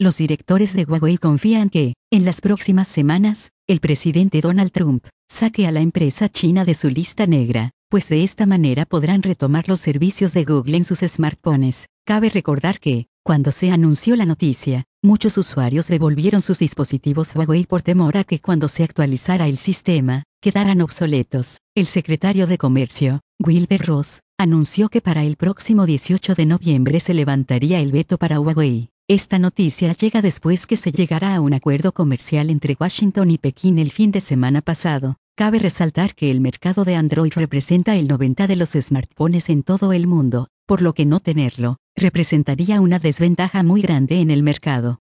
Los directores de Huawei confían que, en las próximas semanas, el presidente Donald Trump saque a la empresa china de su lista negra, pues de esta manera podrán retomar los servicios de Google en sus smartphones. Cabe recordar que, cuando se anunció la noticia, muchos usuarios devolvieron sus dispositivos Huawei por temor a que cuando se actualizara el sistema, quedaran obsoletos. El secretario de Comercio, Wilbur Ross, anunció que para el próximo 18 de noviembre se levantaría el veto para Huawei. Esta noticia llega después que se llegara a un acuerdo comercial entre Washington y Pekín el fin de semana pasado. Cabe resaltar que el mercado de Android representa el 90% de los smartphones en todo el mundo, por lo que no tenerlo representaría una desventaja muy grande en el mercado.